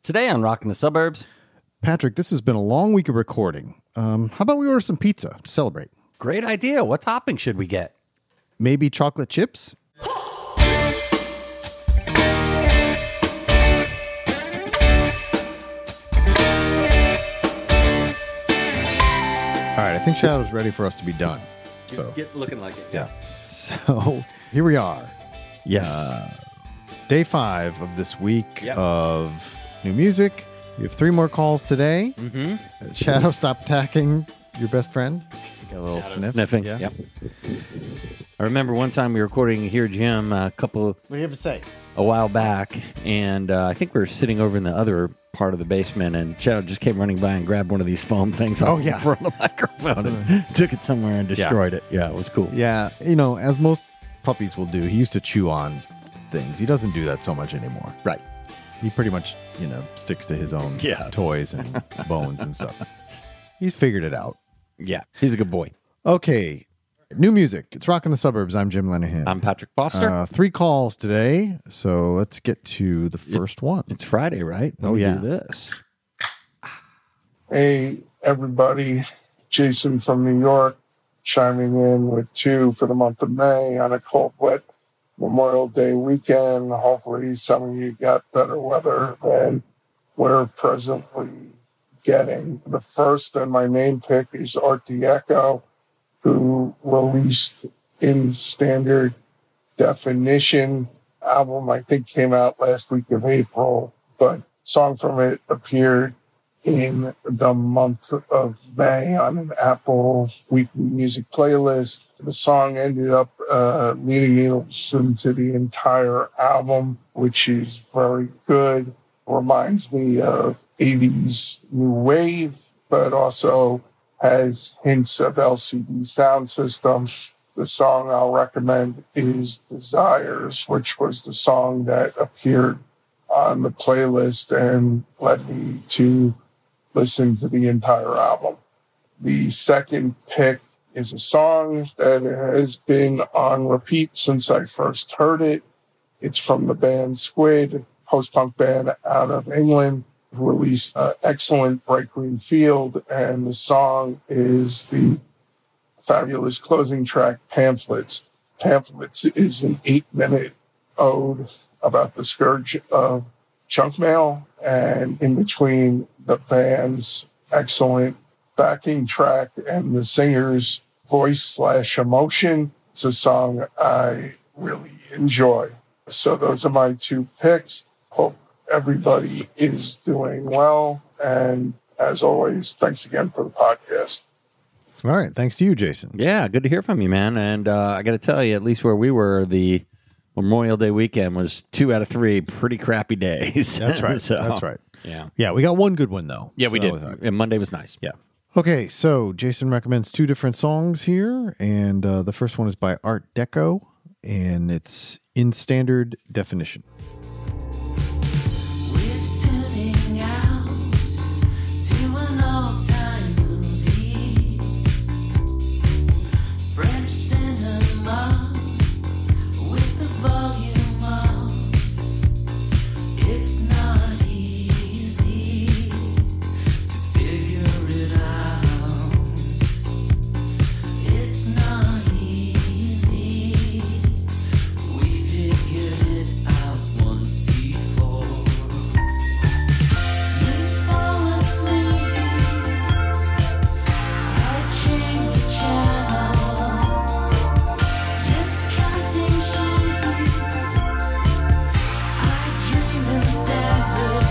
Today on Rockin' the Suburbs. Patrick, this has been a long week of recording. How about we order some pizza to celebrate? Great idea. What topping should we get? Maybe chocolate chips? All right, I think Shadow's ready for us to be done. So, Looking like it. yeah. So here we are. Yes. Day 5 of this week Yep. of new music. We have 3 more calls today. Mm-hmm. Shadow, stop attacking your best friend. You got a little sniff. Sniffing. Yeah. Yep. I remember one time we were recording here, Jim, What do you have to say? a while back, and I think we were sitting over in the other part of the basement, and Shadow just came running by and grabbed one of these foam things off yeah. in front of the microphone and took it somewhere and destroyed it. Yeah, it was cool. Yeah, as most puppies will do, he used to chew on things. He doesn't do that so much anymore. Right. He pretty much, sticks to his own Yeah. toys and bones and stuff. He's figured it out. Yeah, he's a good boy. Okay, new music. It's Rockin' the Suburbs. I'm Jim Lenahan. I'm Patrick Foster. 3 calls today, so let's get to the first one. It's Friday, right? When we do this. Hey, everybody. Jason from New York chiming in with 2 for the month of May on a cold, wet Memorial Day weekend. Hopefully some of you got better weather than we're presently getting. The first and my main pick is Art Deco, who released in standard definition album, I think came out last week of April, but song from it appeared in the month of May on an Apple weekly music playlist. The song ended up leading me to listen to the entire album, which is very good. Reminds me of 80s new wave, but also has hints of LCD sound system. The song I'll recommend is Desires, which was the song that appeared on the playlist and led me to listen to the entire album. The second pick is a song that has been on repeat since I first heard it. It's from the band Squid, post-punk band out of England, who released excellent Bright Green Field, and the song is the fabulous closing track, Pamphlets. Pamphlets is an 8-minute ode about the scourge of junk mail, and in between the band's excellent backing track and the singer's voice/emotion, it's a song I really enjoy. So those are my 2 picks. Hope everybody is doing well, and as always, thanks again for the podcast. All right, thanks to you, Jason. Yeah, good to hear from you, man. And I got to tell you, at least where we were, the Memorial Day weekend was 2 out of 3 pretty crappy days. That's right. So, That's right. Yeah. Yeah, we got one good one, though. Yeah, So we that did. was all right. And Monday was nice. Yeah. Okay, so Jason recommends 2 different songs here, and the first one is by Art Deco, and it's in standard definition. We're turning out to an all-time movie. French cinema with the volume up. It's not easy to figure it out. It's not easy. We figured it out once before. You fall asleep. I change the channel. You're counting sheep. I dream in standard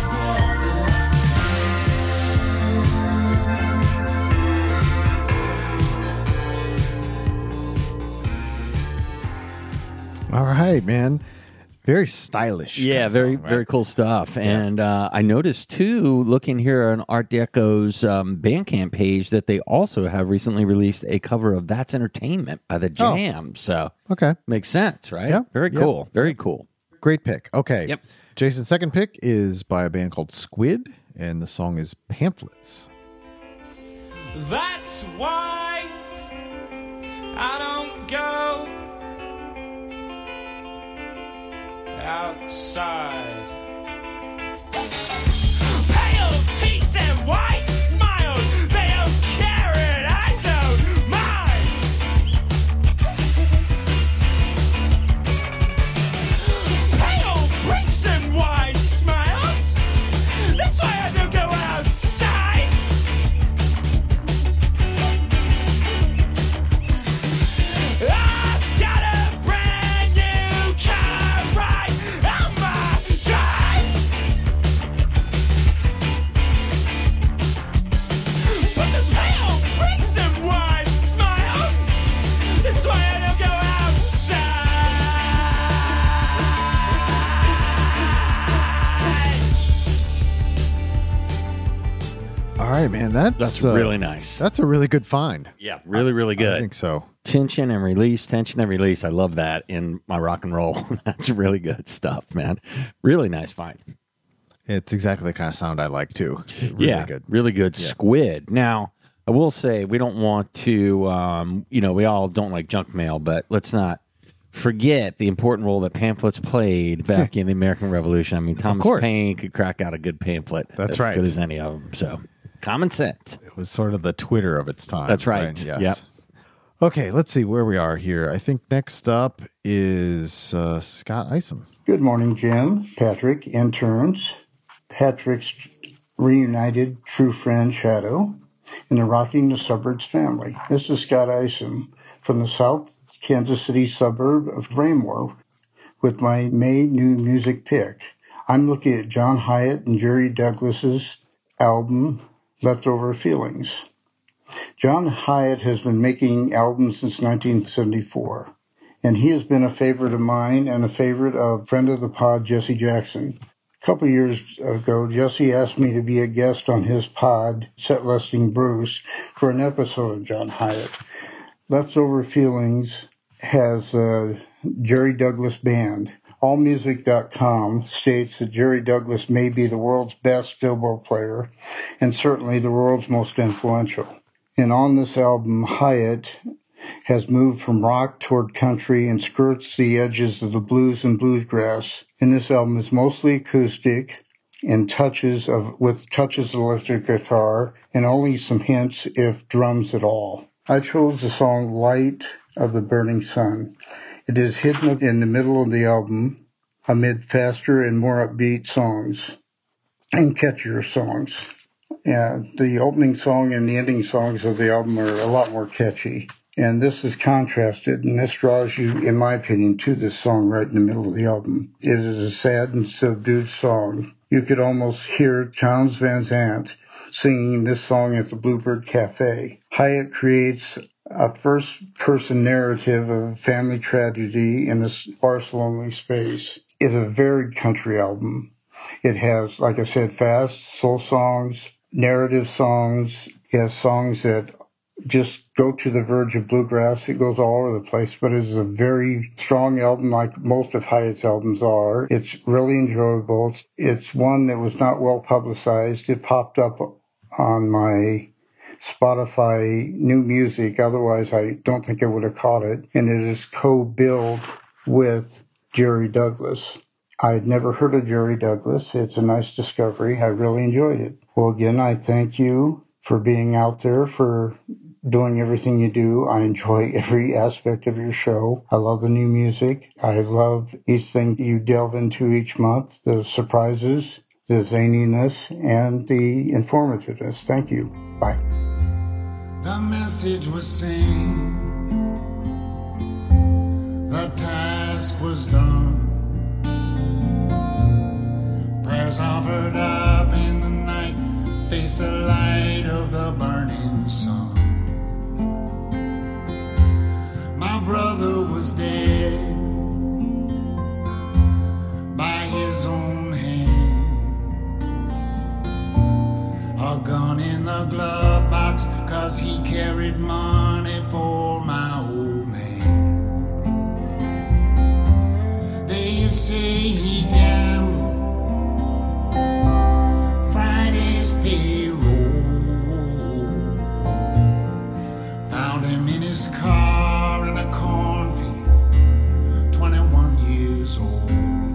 All right, man. Very stylish. Yeah, kind of very, song, right? very cool stuff. And I noticed, too, looking here on Art Deco's Bandcamp page, that they also have recently released a cover of That's Entertainment by The Jam. So, Okay, makes sense, right? Yeah, Very yeah. cool. Very cool. great pick. Okay. Yep. Jason's second pick is by a band called Squid, and the song is Pamphlets. That's why I don't go outside. All right, man. That's really nice. That's a really good find. Yeah, really, really I good. think so. Tension and release. I love that in my rock and roll. That's really good stuff, man. Really nice find. It's exactly the kind of sound I like too. Really good. Really good. Yeah. Squid. Now, I will say we don't want to, we all don't like junk mail, but let's not forget the important role that pamphlets played back in the American Revolution. I mean, Thomas course. Paine could crack out a good pamphlet. That's as right. good as any of them. So, common sense. It was sort of the Twitter of its time. That's right. Yes. Yep. Okay, let's see where we are here. I think next up is Scott Isom. Good morning, Jim, Patrick, interns, Patrick's reunited true friend, Shadow, and the Rocking the Suburbs family. This is Scott Isom from the South Kansas City suburb of Raymore with my May new music pick. I'm looking at John Hyatt and Jerry Douglas's album, Leftover Feelings. John Hyatt has been making albums since 1974, and he has been a favorite of mine and a favorite of friend of the pod, Jesse Jackson. A couple years ago, Jesse asked me to be a guest on his pod, Set Listing Bruce, for an episode of John Hyatt. Leftover Feelings has Jerry Douglas Band. AllMusic.com states that Jerry Douglas may be the world's best Billboard player and certainly the world's most influential. And on this album, Hyatt has moved from rock toward country and skirts the edges of the blues and bluegrass. And this album is mostly acoustic and with touches of electric guitar and only some hints, if drums at all. I chose the song Light of the Burning Sun. It is hidden in the middle of the album amid faster and more upbeat songs and catchier songs. Yeah, the opening song and the ending songs of the album are a lot more catchy. And this is contrasted, and this draws you, in my opinion, to this song right in the middle of the album. It is a sad and subdued song. You could almost hear Townes Van Zandt singing this song at the Bluebird Cafe. Hyatt creates a first-person narrative of family tragedy in a sparse, lonely space. It's a very country album. It has, like I said, fast soul songs, narrative songs. It has songs that just go to the verge of bluegrass. It goes all over the place, but it is a very strong album like most of Hyatt's albums are. It's really enjoyable. It's one that was not well publicized. It popped up on my Spotify new music. Otherwise, I don't think I would have caught it. And it is co-billed with Jerry Douglas. I'd never heard of Jerry Douglas. It's a nice discovery. I really enjoyed it. Well, again, I thank you for being out there, for doing everything you do. I enjoy every aspect of your show. I love the new music. I love each thing you delve into each month, the surprises, the zaniness, and the informativeness. Thank you. Bye. The message was seen, the task was done. Prayers offered up in the night, face the light of the burning sun. My brother was dead by his own hand. A gun in the glove box, 'cause he carried money for my old man. They say he gambled Friday's payroll. Found him in his car in a cornfield, 21 years old.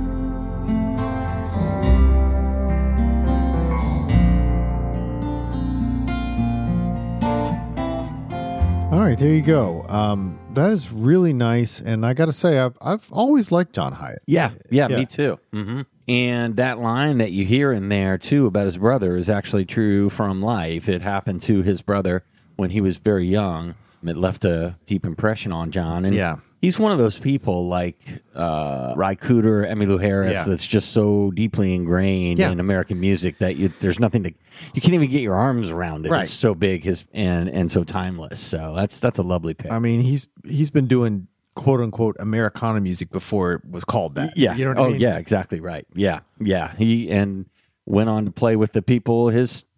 All right, there you go. That is really nice, and I got to say, I've always liked John Hyatt. Yeah, me too. Mm-hmm. And that line that you hear in there, too, about his brother is actually true from life. It happened to his brother when he was very young. It left a deep impression on John. And Yeah. he's one of those people like Ry Cooder, Emmylou Harris, Yeah. that's just so deeply ingrained Yeah. in American music that there's nothing to, you can't even get your arms around it. Right. It's so big and so timeless. So that's a lovely pick. I mean, he's been doing quote unquote Americana music before it was called that. Yeah. You know what I mean? Yeah, exactly right. Yeah. He went on to play with the people his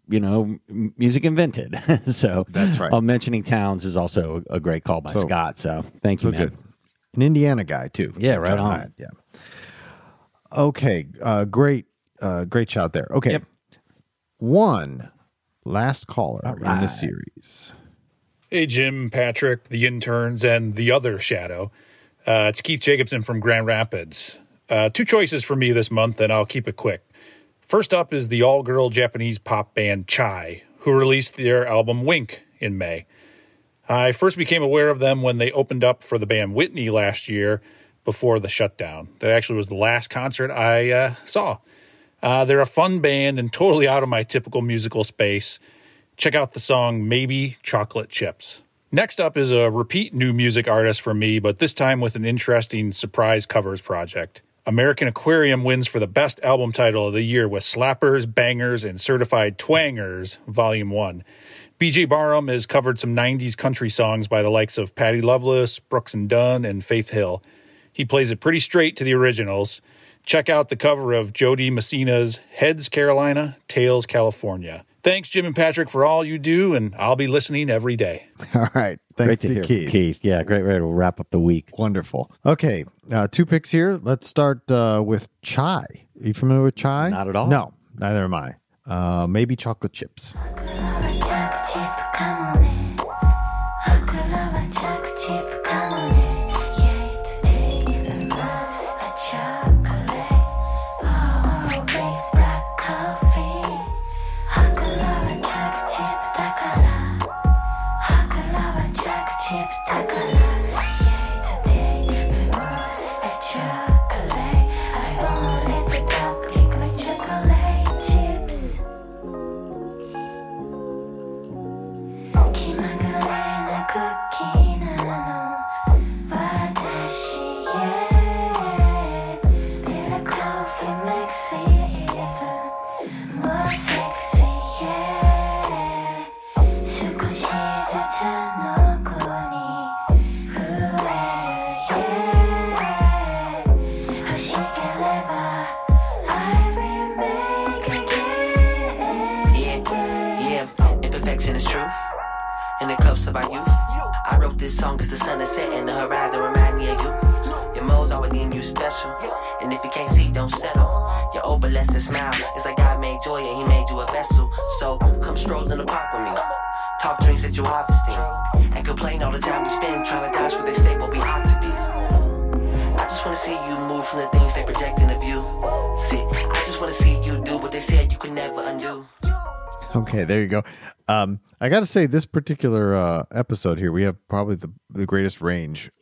music invented. So That's right. Mentioning towns is also a great call by So- Scott. So thank you, So man. good. An Indiana guy too. Yeah, right John on. Hyatt, yeah. Okay. Great shout there. Okay. Yep. One last caller in the right. series. Hey, Jim, Patrick, the interns, and the other Shadow. It's Keith Jacobson from Grand Rapids. Two choices for me this month, and I'll keep it quick. First up is the all-girl Japanese pop band Chai, who released their album Wink in May. I first became aware of them when they opened up for the band Whitney last year before the shutdown. That actually was the last concert I saw. They're a fun band and totally out of my typical musical space. Check out the song Maybe Chocolate Chips. Next up is a repeat new music artist for me, but this time with an interesting surprise covers project. American Aquarium wins for the best album title of the year with Slappers, Bangers, and Certified Twangers, Volume 1. B.J. Barham has covered some 90s country songs by the likes of Patti Loveless, Brooks and Dunn, and Faith Hill. He plays it pretty straight to the originals. Check out the cover of Jody Messina's Heads Carolina, Tails California. Thanks, Jim and Patrick, for all you do, and I'll be listening every day. All right. Great Thanks to to hear from Keith. Keith. Yeah, great way to wrap up the week. Wonderful. Okay. Two picks here. Let's start with Chai. Are you familiar with Chai? Not at all. No, neither am I. Maybe chocolate chips. Yeah, imperfection is truth. In the cups of our youth, I wrote this song cause the sun is set and the horizon remind me of you. Your moles always deem you special, and if you can't see, don't settle. Your opalescent smile, it's like God made joy and he made you a vessel. So come stroll in the park with me, talk dreams that you're harvesting, and complain all the time we spend trying to dodge what they say what we ought to be. I just wanna see you move from the things they project in the view. See, I just wanna see you do what they said you could never undo. Okay, there you go. I got to say, this particular episode here, we have probably the greatest range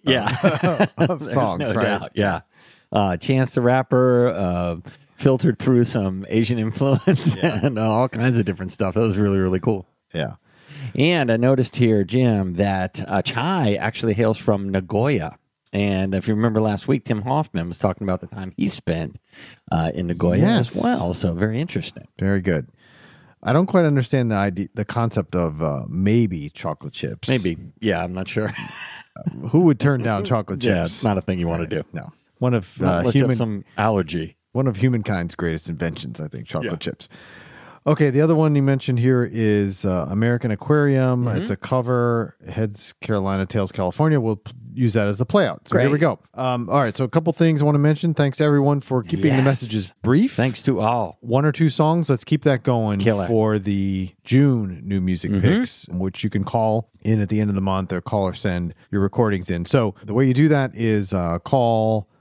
of There's songs, no right? doubt. Yeah. Chance the Rapper filtered through some Asian influence and all kinds of different stuff. That was really, really cool. Yeah. And I noticed here, Jim, that Chai actually hails from Nagoya. And if you remember last week, Tim Hoffman was talking about the time he spent in Nagoya Yes. as well. So very interesting. Very good. I don't quite understand the concept of maybe chocolate chips. Maybe. Yeah, I'm not sure. Who would turn down chocolate Yeah, chips? it's not a thing you want to do. No. One of Not unless you have some allergy. one of humankind's greatest inventions, I think, chocolate chips. Okay, the other one you mentioned here is American Aquarium. It's a cover, Heads Carolina, Tails California. We'll use that as the playout. So here we Great. go. All right, so a couple things I want to mention. Thanks to everyone for keeping the Yes. messages brief. Thanks to all. One or two songs. Let's keep that going Killer. for the June new music picks, which you can call in at the end of the month or call or send your recordings in. So the way you do that is call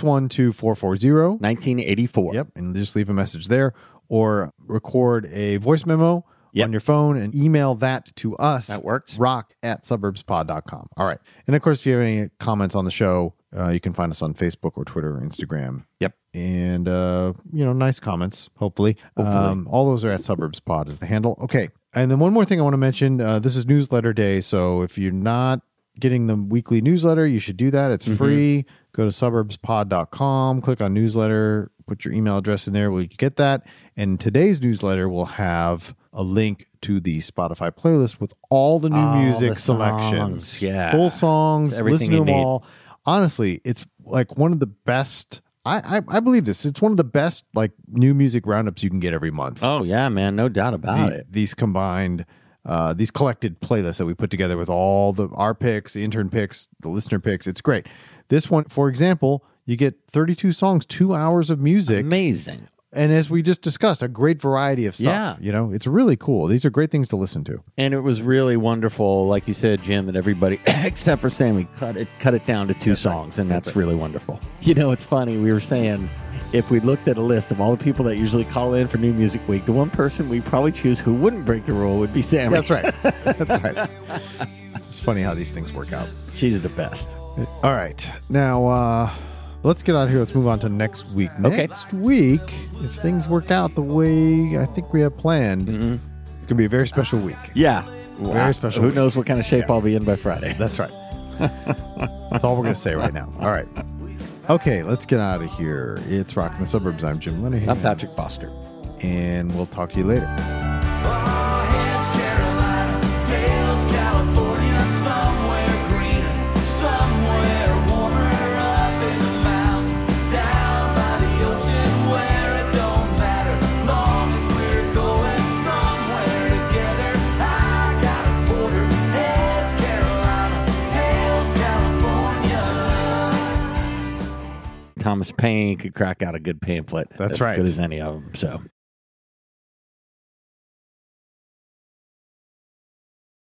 612-440. 1984. Yep, and just leave a message there or record a voice memo Yep. on your phone and email that to us. That works. rock@suburbspod.com. All right. And of course, if you have any comments on the show, you can find us on Facebook or Twitter or Instagram. Yep. And, nice comments, hopefully. All those are at Suburbs Pod is the handle. Okay. And then one more thing I want to mention. This is newsletter day. So if you're not getting the weekly newsletter, you should do that. It's free. Go to suburbspod.com, click on newsletter, put your email address in there. We'll get that. And today's newsletter will have a link to the Spotify playlist with all the new All music the selections. songs, yeah. Full songs, It's everything listen to you them need. all. Honestly, it's like one of the best I believe this. It's one of the best like new music roundups you can get every month. Oh yeah, man, no doubt about it. These combined, these collected playlists that we put together with all our picks, the intern picks, the listener picks. It's great. This one, for example, you get 32 songs, 2 hours of music. Amazing. And as we just discussed, a great variety of stuff. Yeah. It's really cool. These are great things to listen to. And it was really wonderful, like you said, Jim, that everybody, except for Sammy, cut it down to two songs, and that's really wonderful. It's funny. We were saying, if we looked at a list of all the people that usually call in for New Music Week, the one person we probably choose who wouldn't break the rule would be Sammy. That's right. That's right. It's funny how these things work out. She's the best. All right. Now, let's get out of here. Let's move on to next week. Okay. Next week, if things work out the way I think we have planned, it's going to be a very special week. Yeah. Very special Who week. knows what kind of shape I'll be in by Friday. That's right. That's all we're going to say right now. All right. Okay, let's get out of here. It's Rockin' the Suburbs. I'm Jim Linehan. I'm Patrick Foster. And we'll talk to you later. Heads Carolina, tails California, somewhere greener, somewhere warmer, up in the mountains, down by the ocean, where it don't matter, long as we're going somewhere together. I got a border, heads Carolina, tails California. Thomas Paine could crack out a good pamphlet. That's as right. good as any of them. So